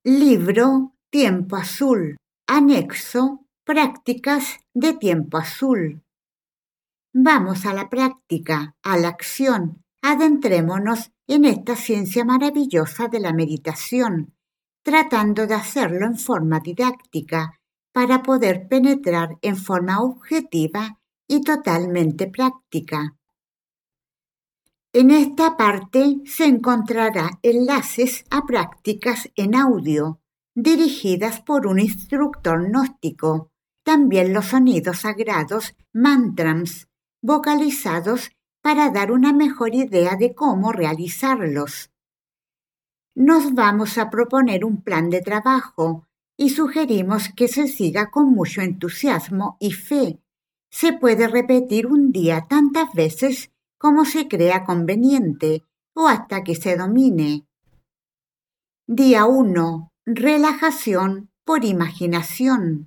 Libro Tiempo Azul. Anexo Prácticas de Tiempo Azul. Vamos a la práctica, a la acción. Adentrémonos en esta ciencia maravillosa de la meditación, tratando de hacerlo en forma didáctica para poder penetrar en forma objetiva y totalmente práctica. En esta parte se encontrará enlaces a prácticas en audio, dirigidas por un instructor gnóstico, también los sonidos sagrados, mantras, vocalizados para dar una mejor idea de cómo realizarlos. Nos vamos a proponer un plan de trabajo y sugerimos que se siga con mucho entusiasmo y fe. Se puede repetir un día tantas veces como se crea conveniente o hasta que se domine. Día 1. Relajación por imaginación.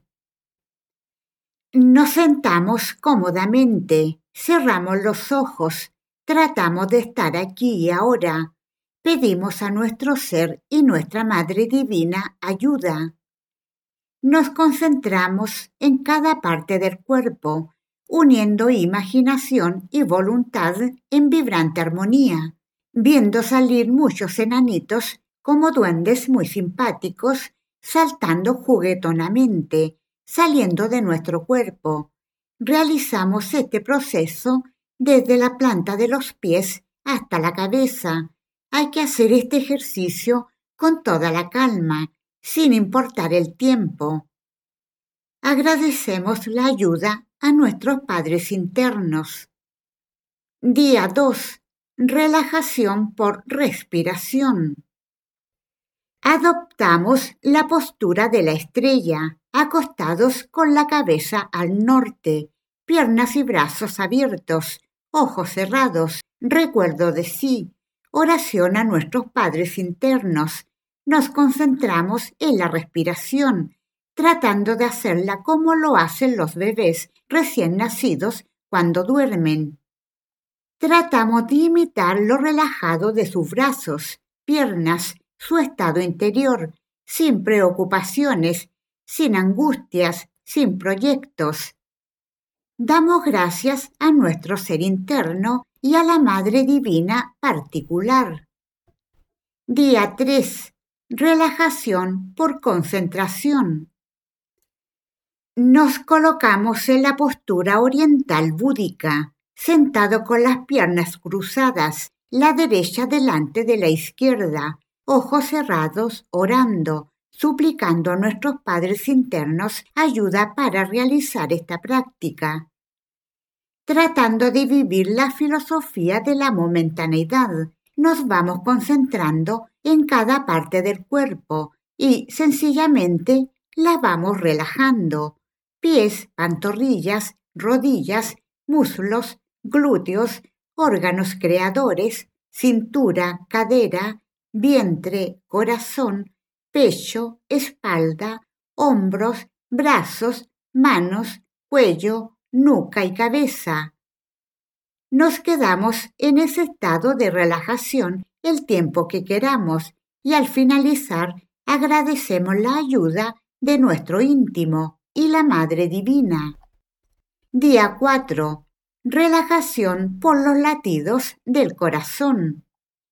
Nos sentamos cómodamente, cerramos los ojos, tratamos de estar aquí y ahora. Pedimos a nuestro ser y nuestra Madre Divina ayuda. Nos concentramos en cada parte del cuerpo, uniendo imaginación y voluntad en vibrante armonía, viendo salir muchos enanitos como duendes muy simpáticos, saltando juguetonamente, saliendo de nuestro cuerpo. Realizamos este proceso desde la planta de los pies hasta la cabeza. Hay que hacer este ejercicio con toda la calma, sin importar el tiempo. Agradecemos la ayuda a nuestros padres internos. Día 2. Relajación por respiración. Adoptamos la postura de la estrella, acostados con la cabeza al norte, piernas y brazos abiertos, ojos cerrados, recuerdo de sí, oración a nuestros padres internos. Nos concentramos en la respiración, tratando de hacerla como lo hacen los bebés recién nacidos cuando duermen. Tratamos de imitar lo relajado de sus brazos, piernas, su estado interior, sin preocupaciones, sin angustias, sin proyectos. Damos gracias a nuestro ser interno y a la Madre Divina particular. Día 3. Relajación por concentración. Nos colocamos en la postura oriental búdica, sentado con las piernas cruzadas, la derecha delante de la izquierda, ojos cerrados, orando, suplicando a nuestros padres internos ayuda para realizar esta práctica. Tratando de vivir la filosofía de la momentaneidad, nos vamos concentrando en cada parte del cuerpo y sencillamente la vamos relajando. Pies, pantorrillas, rodillas, muslos, glúteos, órganos creadores, cintura, cadera, vientre, corazón, pecho, espalda, hombros, brazos, manos, cuello, nuca y cabeza. Nos quedamos en ese estado de relajación el tiempo que queramos y al finalizar agradecemos la ayuda de nuestro íntimo y la Madre Divina. Día 4. Relajación por los latidos del corazón.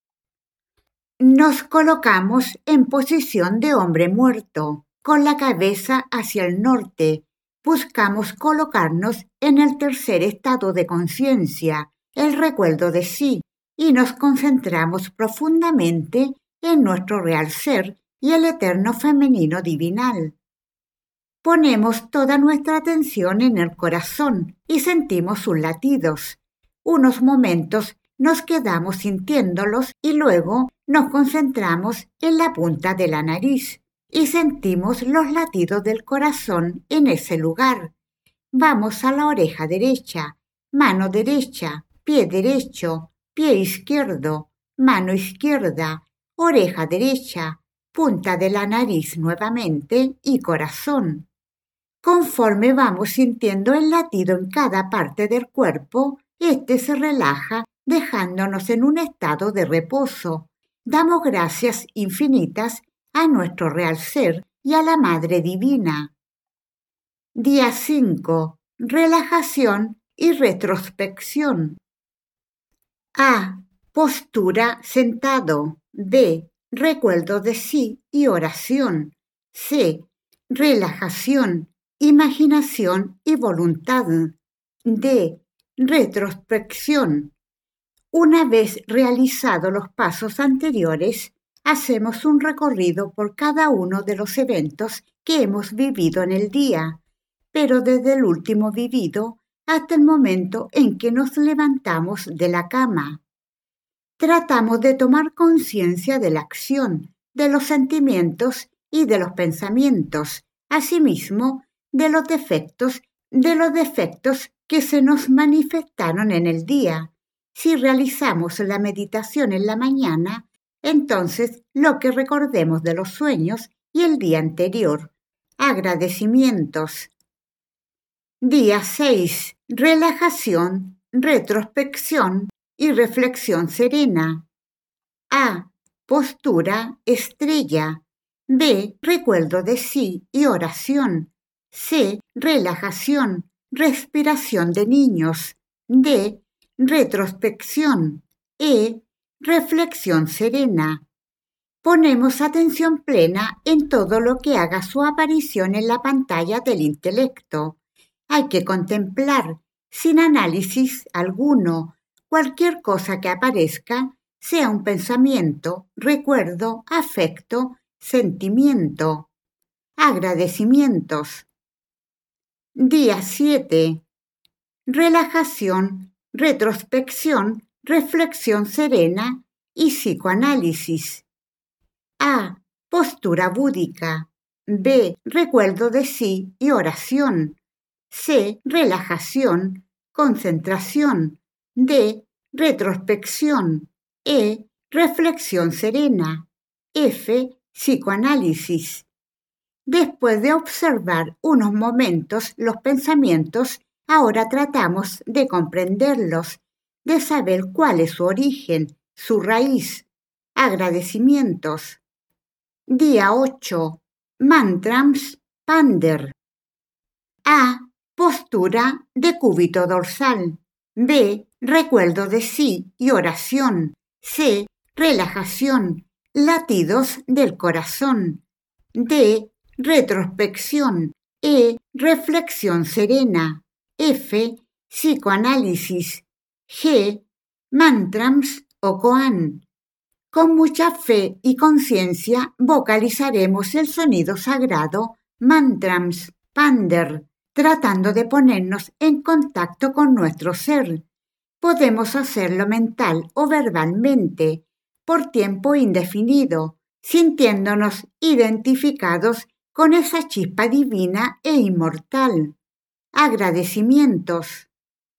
Nos colocamos en posición de hombre muerto, con la cabeza hacia el norte. Buscamos colocarnos en el tercer estado de conciencia, el recuerdo de sí, y nos concentramos profundamente en nuestro real ser y el eterno femenino divinal. Ponemos toda nuestra atención en el corazón y sentimos sus latidos. Unos momentos nos quedamos sintiéndolos y luego nos concentramos en la punta de la nariz y sentimos los latidos del corazón en ese lugar. Vamos a la oreja derecha, mano derecha, pie derecho, pie izquierdo, mano izquierda, oreja derecha, punta de la nariz nuevamente y corazón. Conforme vamos sintiendo el latido en cada parte del cuerpo, este se relaja dejándonos en un estado de reposo. Damos gracias infinitas a nuestro real ser y a la Madre Divina. Día 5. Relajación y retrospección. A. Postura sentado. B. Recuerdo de sí y oración. C. Relajación, imaginación y voluntad. D. Retrospección. Una vez realizados los pasos anteriores, hacemos un recorrido por cada uno de los eventos que hemos vivido en el día, pero desde el último vivido hasta el momento en que nos levantamos de la cama. Tratamos de tomar conciencia de la acción, de los sentimientos y de los pensamientos, asimismo de los defectos que se nos manifestaron en el día. Si realizamos la meditación en la mañana, entonces lo que recordemos de los sueños y el día anterior. Agradecimientos. Día 6. Relajación, retrospección y reflexión serena. A. Postura estrella. B. Recuerdo de sí y oración. C. Relajación, respiración de niños. D. Retrospección. E. Reflexión serena. Ponemos atención plena en todo lo que haga su aparición en la pantalla del intelecto. Hay que contemplar, sin análisis alguno, cualquier cosa que aparezca, sea un pensamiento, recuerdo, afecto, sentimiento. Agradecimientos. Día 7. Relajación, retrospección, reflexión serena y psicoanálisis. A. Postura búdica. B. Recuerdo de sí y oración. C. Relajación, concentración. D. Retrospección. E. Reflexión serena. F. Psicoanálisis. Después de observar unos momentos los pensamientos, ahora tratamos de comprenderlos, de saber cuál es su origen, su raíz. Agradecimientos. Día 8. Mantrams Pander. A. Postura de cúbito dorsal. B. Recuerdo de sí y oración. C. Relajación, latidos del corazón. D. Retrospección. E. Reflexión serena. F. Psicoanálisis. G. Mantrams o koan. Con mucha fe y conciencia vocalizaremos el sonido sagrado Mantrams Pander, tratando de ponernos en contacto con nuestro ser. Podemos hacerlo mental o verbalmente, por tiempo indefinido, sintiéndonos identificados con esa chispa divina e inmortal. Agradecimientos.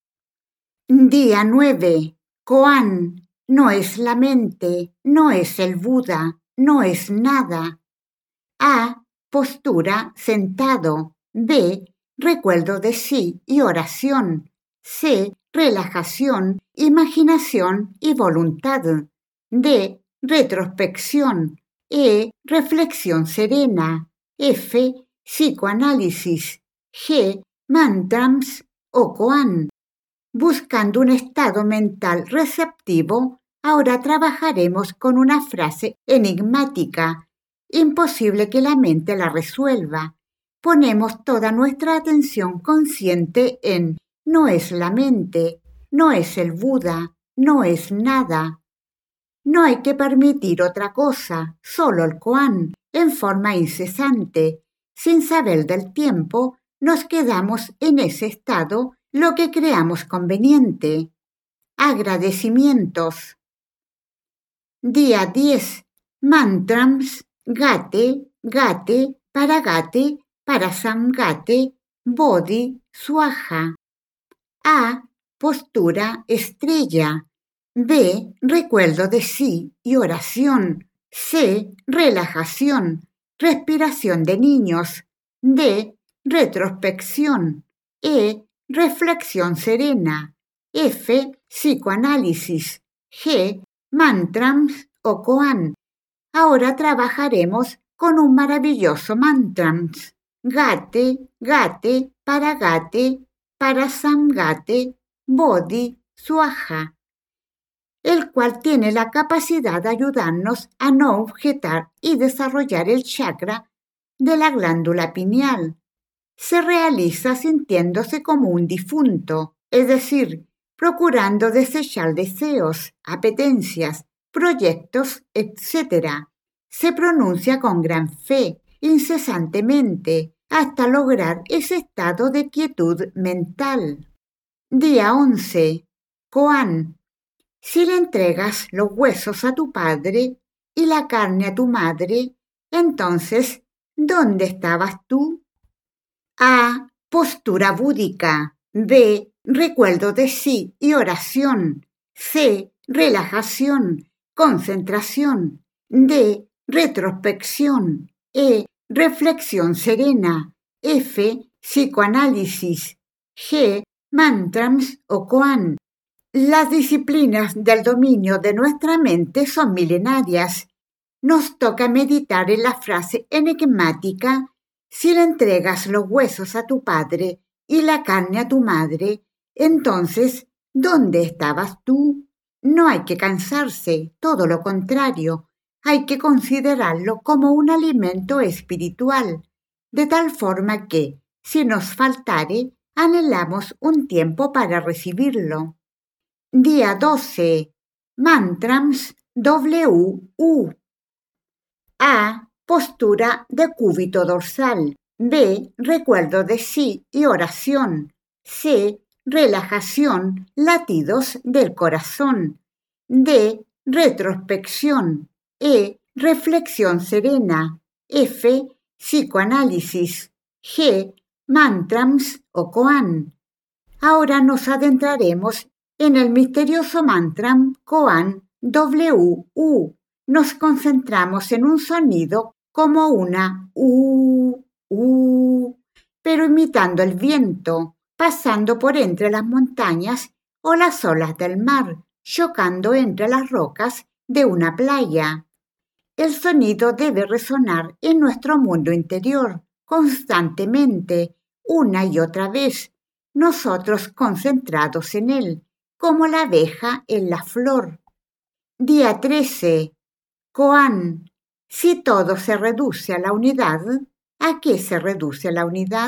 Día 9. Koan. No es la mente, no es el Buda, no es nada. A. Postura sentado. B. Recuerdo de sí y oración. C. Relajación, imaginación y voluntad. D. Retrospección. E. Reflexión serena. F. Psicoanálisis. G. Mantrams o koan. Buscando un estado mental receptivo, ahora trabajaremos con una frase enigmática, imposible que la mente la resuelva. Ponemos toda nuestra atención consciente en no es la mente, no es el Buda, no es nada. No hay que permitir otra cosa, solo el koan, en forma incesante. Sin saber del tiempo, nos quedamos en ese estado lo que creamos conveniente. Agradecimientos. Día 10. Mantrams Gate, Gate, Parasamgate, Bodhi, Swaha. A. Postura estrella. B. Recuerdo de sí y oración. C. Relajación, respiración de niños. D. Retrospección. E. Reflexión serena. F. Psicoanálisis. G. Mantrams o koan. Ahora trabajaremos con un maravilloso mantrams. Gate, gate, para samgate, bodhi, swaha, el cual tiene la capacidad de ayudarnos a no objetar y desarrollar el chakra de la glándula pineal. Se realiza sintiéndose como un difunto, es decir, procurando desechar deseos, apetencias, proyectos, etc. Se pronuncia con gran fe, incesantemente, hasta lograr ese estado de quietud mental. Día 11. Koan. Si le entregas los huesos a tu padre y la carne a tu madre, entonces, ¿dónde estabas tú? A. Postura búdica. B. Recuerdo de sí y oración. C. Relajación, concentración. D. Retrospección. E. Reflexión serena. F. Psicoanálisis. G. Mantrams o koan. Las disciplinas del dominio de nuestra mente son milenarias. Nos toca meditar en la frase enigmática: si le entregas los huesos a tu padre y la carne a tu madre, entonces, ¿dónde estabas tú? No hay que cansarse, todo lo contrario, hay que considerarlo como un alimento espiritual, de tal forma que, si nos faltare, anhelamos un tiempo para recibirlo. Día 12. Mantrams W-U. A. Postura de cúbito dorsal. B. Recuerdo de sí y oración. C. Relajación, latidos del corazón. D. Retrospección. E. Reflexión serena. F. Psicoanálisis. G. Mantrams o koan. Ahora nos adentraremos en el misterioso mantra koan W-U. Nos concentramos en un sonido como una pero imitando el viento, pasando por entre las montañas o las olas del mar, chocando entre las rocas de una playa. El sonido debe resonar en nuestro mundo interior constantemente, una y otra vez, nosotros concentrados en él, como la abeja en la flor. Día 13. Koan. Si todo se reduce a la unidad, ¿a qué se reduce la unidad?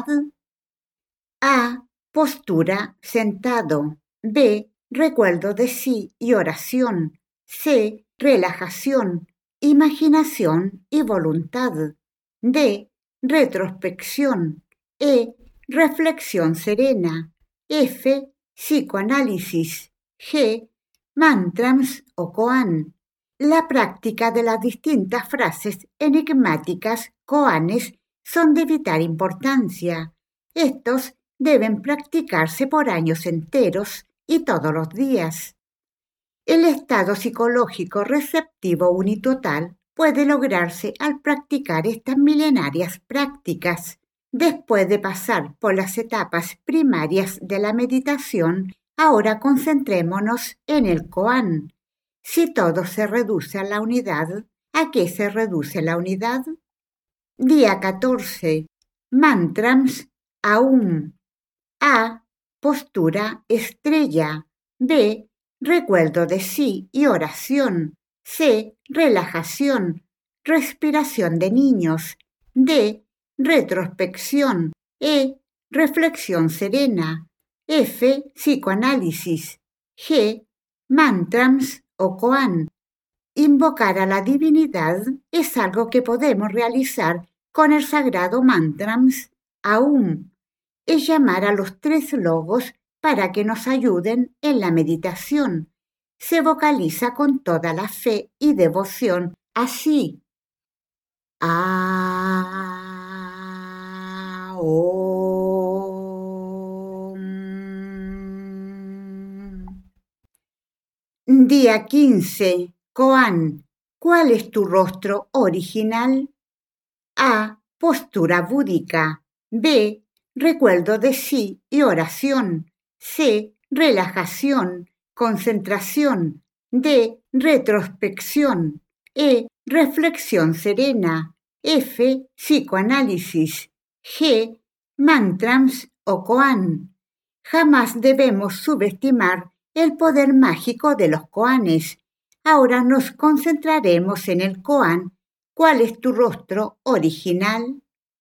A. Postura sentado. B. Recuerdo de sí y oración. C. Relajación, imaginación y voluntad. D. Retrospección. E. Reflexión serena. F. Psicoanálisis. G. Mantrams o koan. La práctica de las distintas frases enigmáticas koanes son de vital importancia. Estos deben practicarse por años enteros y todos los días. El estado psicológico receptivo unitotal puede lograrse al practicar estas milenarias prácticas. Después de pasar por las etapas primarias de la meditación, ahora concentrémonos en el koan. Si todo se reduce a la unidad, ¿a qué se reduce la unidad? Día 14. Mantrams Aum. A. Postura estrella. B. Recuerdo de sí y oración. C. Relajación, respiración de niños. D. Retrospección. E. Reflexión serena. F. Psicoanálisis. G. Mantrams o koan. Invocar a la divinidad es algo que podemos realizar con el sagrado mantrams Aum. Es llamar a los tres logos para que nos ayuden en la meditación. Se vocaliza con toda la fe y devoción así. Día 15. Koan. ¿Cuál es tu rostro original? A. Postura búdica. B. Recuerdo de sí y oración. C. Relajación, concentración. D. Retrospección. E. Reflexión serena. F. Psicoanálisis. G. Mantrams o koan. Jamás debemos subestimar el poder mágico de los koanes. Ahora nos concentraremos en el koan. ¿Cuál es tu rostro original?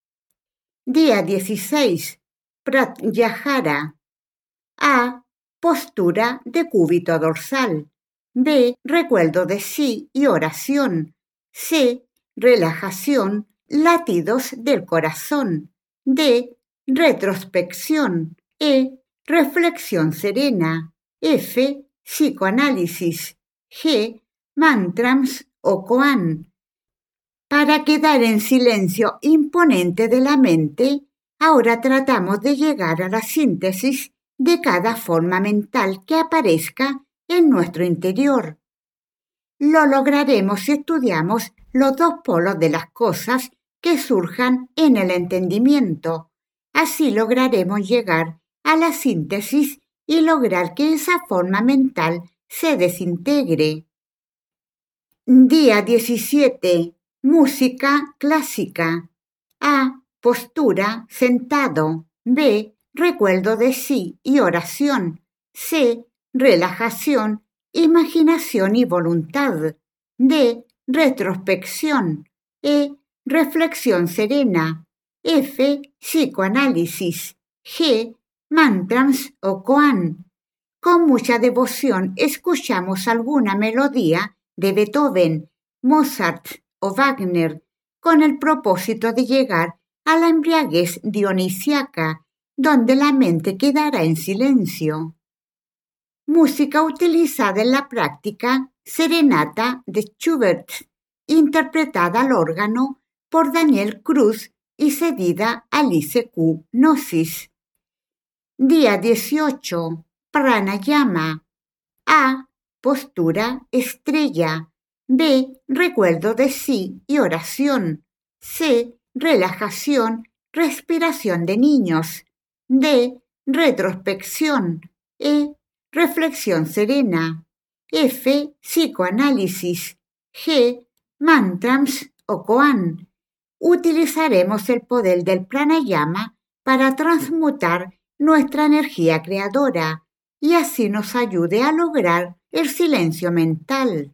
Día 16. Pratyahara. A. Postura de cúbito dorsal. B. Recuerdo de sí y oración. C. Relajación, latidos del corazón. D. Retrospección. E. Reflexión serena. F. Psicoanálisis. G. Mantrams o koan. Para quedar en silencio imponente de la mente, ahora tratamos de llegar a la síntesis de cada forma mental que aparezca en nuestro interior. Lo lograremos si estudiamos los dos polos de las cosas que surjan en el entendimiento. Así lograremos llegar a la síntesis y lograr que esa forma mental se desintegre. Día 17. Música clásica. A. Postura, sentado. B. Recuerdo de sí y oración. C. Relajación, imaginación y voluntad. D. Retrospección. E. Reflexión serena. F. Psicoanálisis. G. Mantrams o koan. Con mucha devoción escuchamos alguna melodía de Beethoven, Mozart o Wagner con el propósito de llegar a la embriaguez dionisiaca, donde la mente quedará en silencio. Música utilizada en la práctica Serenata de Schubert, interpretada al órgano por Daniel Cruz y cedida a Alice Q. Gnosis. Día 18. Pranayama. A. Postura estrella. B. Recuerdo de sí y oración. C. Relajación, respiración de niños. D. Retrospección. E. Reflexión serena. F. Psicoanálisis. G. Mantrams o koan. Utilizaremos el poder del pranayama para transmutar nuestra energía creadora y así nos ayude a lograr el silencio mental.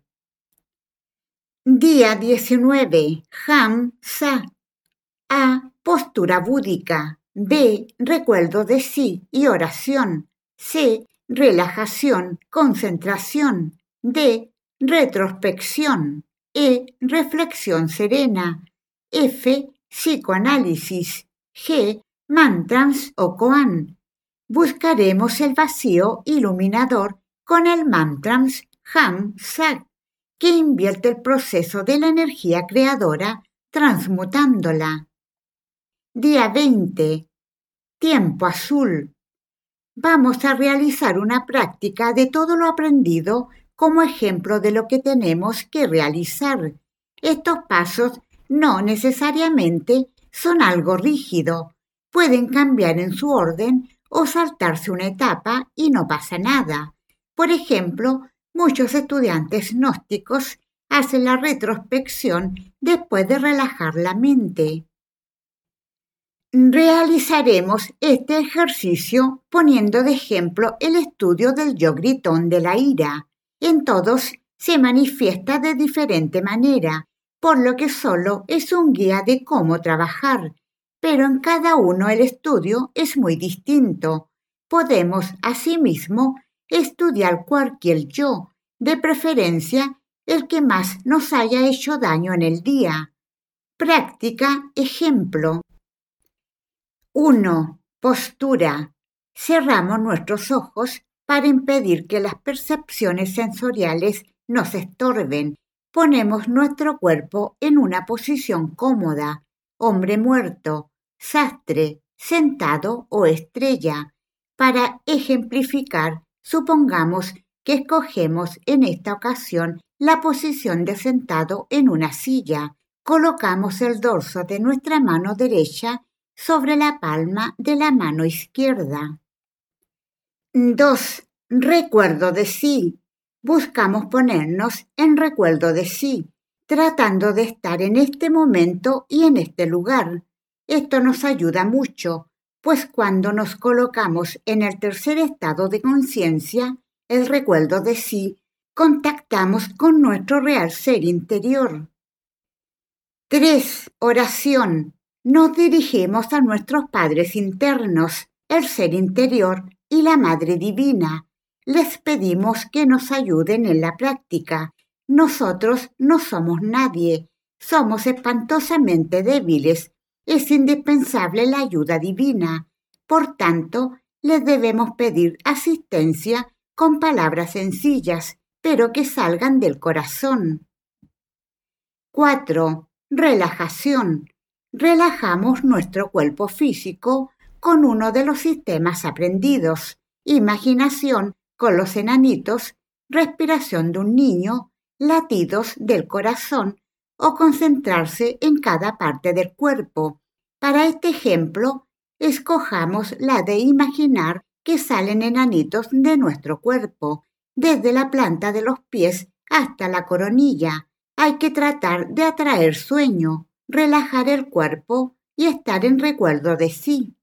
Día 19. Ham-sa. A. Postura búdica. B. Recuerdo de sí y oración. C. Relajación, concentración. D. Retrospección. E. Reflexión serena. F. Psicoanálisis. G. Mantrams o koan. Buscaremos el vacío iluminador con el mantrams Ham-sa, que invierte el proceso de la energía creadora transmutándola. Día 20. Tiempo azul. Vamos a realizar una práctica de todo lo aprendido como ejemplo de lo que tenemos que realizar. Estos pasos no necesariamente son algo rígido. Pueden cambiar en su orden o saltarse una etapa y no pasa nada. Por ejemplo, muchos estudiantes gnósticos hacen la retrospección después de relajar la mente. Realizaremos este ejercicio poniendo de ejemplo el estudio del yo gritón de la ira. En todos se manifiesta de diferente manera, por lo que solo es un guía de cómo trabajar, pero en cada uno el estudio es muy distinto. Podemos, asimismo, estudiar cualquier yo, de preferencia el que más nos haya hecho daño en el día. Práctica ejemplo. 1. Postura. Cerramos nuestros ojos para impedir que las percepciones sensoriales nos estorben. Ponemos nuestro cuerpo en una posición cómoda, hombre muerto, sastre, sentado o estrella. Para ejemplificar, supongamos que escogemos en esta ocasión la posición de sentado en una silla. Colocamos el dorso de nuestra mano derecha sobre la palma de la mano izquierda. 2. Recuerdo de sí. Buscamos ponernos en recuerdo de sí. tratando de estar en este momento y en este lugar. Esto nos ayuda mucho, pues cuando nos colocamos en el tercer estado de conciencia, el recuerdo de sí, contactamos con nuestro real ser interior. 3. Oración. Nos dirigimos a nuestros padres internos, el ser interior y la Madre Divina. Les pedimos que nos ayuden en la práctica. Nosotros no somos nadie, somos espantosamente débiles. Es indispensable la ayuda divina. Por tanto, les debemos pedir asistencia con palabras sencillas, pero que salgan del corazón. 4. Relajación. Relajamos nuestro cuerpo físico con uno de los sistemas aprendidos: imaginación con los enanitos, respiración de un niño, latidos del corazón o concentrarse en cada parte del cuerpo. Para este ejemplo, escojamos la de imaginar que salen enanitos de nuestro cuerpo, desde la planta de los pies hasta la coronilla. Hay que tratar de atraer sueño, relajar el cuerpo y estar en recuerdo de sí.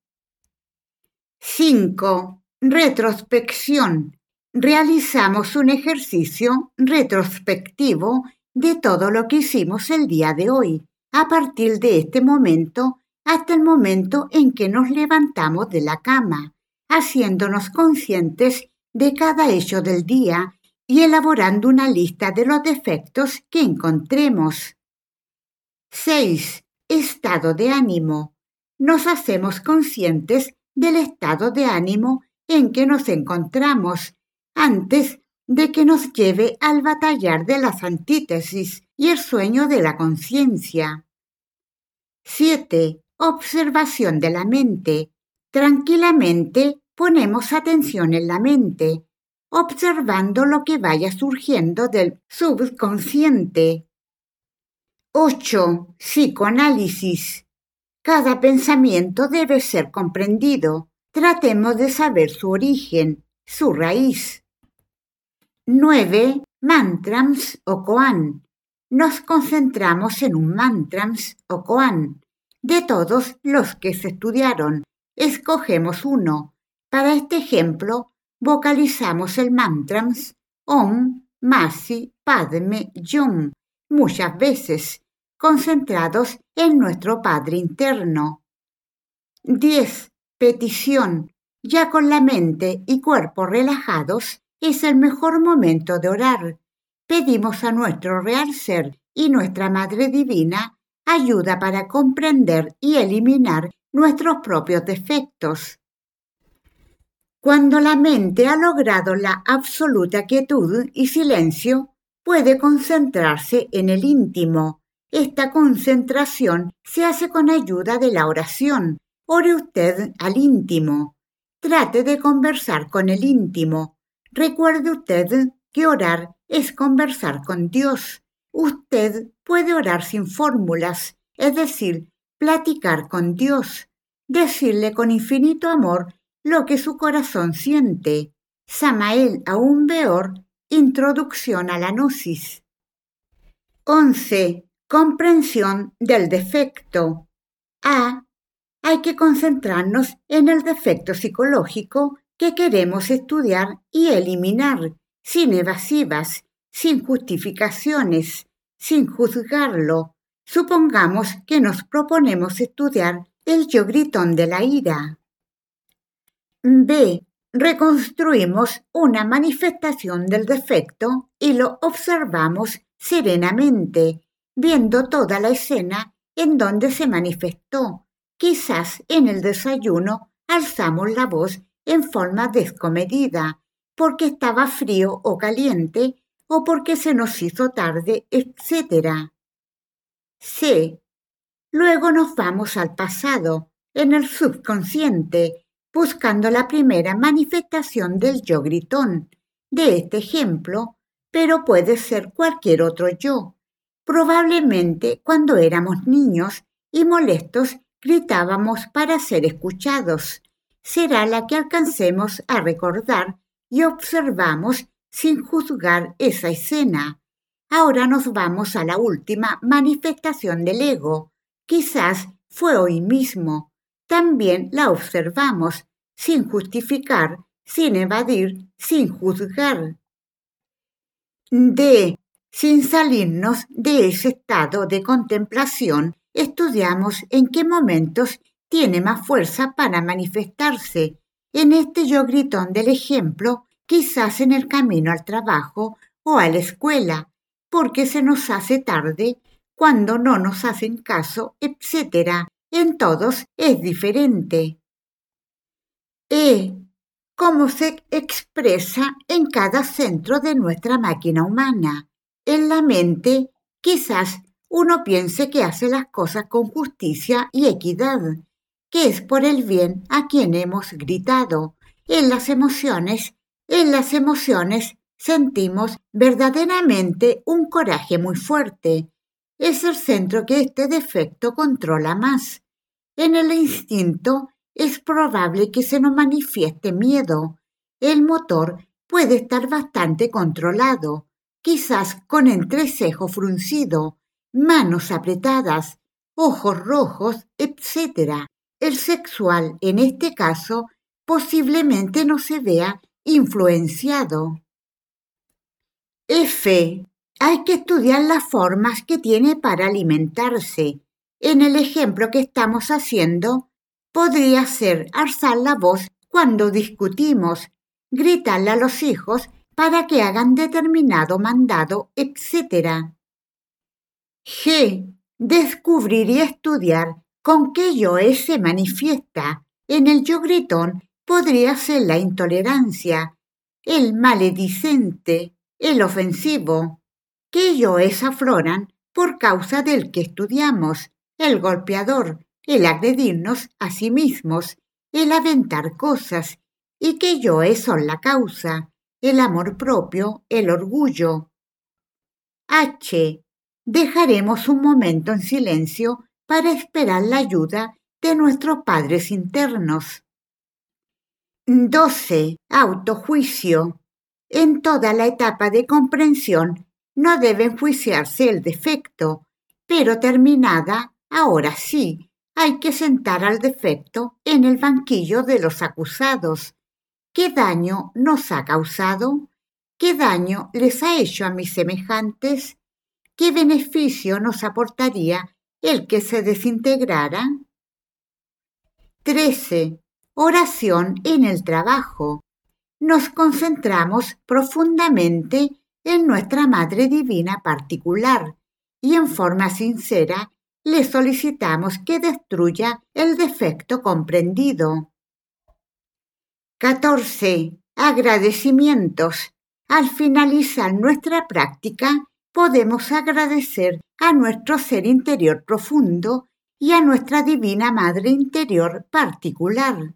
5. Retrospección. Realizamos un ejercicio retrospectivo de todo lo que hicimos el día de hoy, a partir de este momento hasta el momento en que nos levantamos de la cama, haciéndonos conscientes de cada hecho del día y elaborando una lista de los defectos que encontremos. 6. Estado de ánimo. Nos hacemos conscientes del estado de ánimo en que nos encontramos antes de que nos lleve al batallar de las antítesis y el sueño de la conciencia. 7. Observación de la mente. Tranquilamente ponemos atención en la mente, observando lo que vaya surgiendo del subconsciente. 8. Psicoanálisis. Cada pensamiento debe ser comprendido. Tratemos de saber su origen, su raíz. 9. Mantras o koan. Nos concentramos en un mantras o koan. De todos los que se estudiaron, escogemos uno. Para este ejemplo, vocalizamos el mantra Om Masi Padme Yum muchas veces, concentrados en nuestro Padre interno. 10. Petición. Ya con la mente y cuerpo relajados, es el mejor momento de orar. Pedimos a nuestro real ser y nuestra Madre Divina ayuda para comprender y eliminar nuestros propios defectos. Cuando la mente ha logrado la absoluta quietud y silencio, puede concentrarse en el íntimo. Esta concentración se hace con ayuda de la oración. Ore usted al íntimo. Trate de conversar con el íntimo. Recuerde usted que orar es conversar con Dios. Usted puede orar sin fórmulas, es decir, platicar con Dios, decirle con infinito amor lo que su corazón siente. Samael Aún Beor, Introducción a la Gnosis. 11. Comprensión del defecto. A. Hay que concentrarnos en el defecto psicológico que queremos estudiar y eliminar, sin evasivas, sin justificaciones, sin juzgarlo. Supongamos que nos proponemos estudiar el yo gritón de la ira. B. Reconstruimos una manifestación del defecto y lo observamos serenamente, viendo toda la escena en donde se manifestó. Quizás en el desayuno alzamos la voz en forma descomedida, porque estaba frío o caliente, o porque se nos hizo tarde, etc. C. Luego nos vamos al pasado, en el subconsciente, buscando la primera manifestación del yo gritón, de este ejemplo, pero puede ser cualquier otro yo. Probablemente cuando éramos niños y molestos gritábamos para ser escuchados. Será la que alcancemos a recordar y observamos sin juzgar esa escena. Ahora nos vamos a la última manifestación del ego. Quizás fue hoy mismo. También la observamos, sin justificar, sin evadir, sin juzgar. Sin salirnos de ese estado de contemplación, estudiamos en qué momentos tiene más fuerza para manifestarse. En este yo gritón del ejemplo, quizás en el camino al trabajo o a la escuela, porque se nos hace tarde, cuando no nos hacen caso, etc. En todos es diferente. Cómo se expresa en cada centro de nuestra máquina humana. En la mente, quizás uno piense que hace las cosas con justicia y equidad, que es por el bien a quien hemos gritado. En las emociones sentimos verdaderamente un coraje muy fuerte. Es el centro que este defecto controla más. En el instinto es probable que se nos manifieste miedo. El motor puede estar bastante controlado, quizás con entrecejo fruncido, manos apretadas, ojos rojos, etc. El sexual, en este caso, posiblemente no se vea influenciado. Hay que estudiar las formas que tiene para alimentarse. En el ejemplo que estamos haciendo, podría ser alzar la voz cuando discutimos, gritarle a los hijos para que hagan determinado mandado, etc. Descubrir y estudiar con qué yoes se manifiesta. En el yo gritón podría ser la intolerancia, el maledicente, el ofensivo. ¿Qué yoes afloran por causa del que estudiamos? El golpeador, el agredirnos a sí mismos, el aventar cosas. ¿Y qué yoes son la causa? El amor propio, el orgullo. Dejaremos un momento en silencio para esperar la ayuda de nuestros padres internos. 12. Autojuicio. En toda la etapa de comprensión no debe enjuiciarse el defecto, pero terminada, ahora sí, hay que sentar al defecto en el banquillo de los acusados. ¿Qué daño nos ha causado? ¿Qué daño les ha hecho a mis semejantes? ¿Qué beneficio nos aportaría el que se desintegrara? 13. Oración en el trabajo. Nos concentramos profundamente en nuestra Madre Divina particular y en forma sincera le solicitamos que destruya el defecto comprendido. 14. Agradecimientos. Al finalizar nuestra práctica, podemos agradecer a nuestro ser interior profundo y a nuestra Divina Madre interior particular.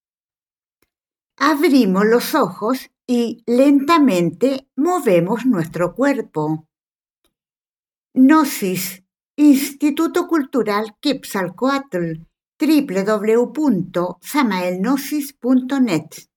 Abrimos los ojos y lentamente movemos nuestro cuerpo. Gnosis, Instituto Cultural Quetzalcóatl, www.samaelgnosis.net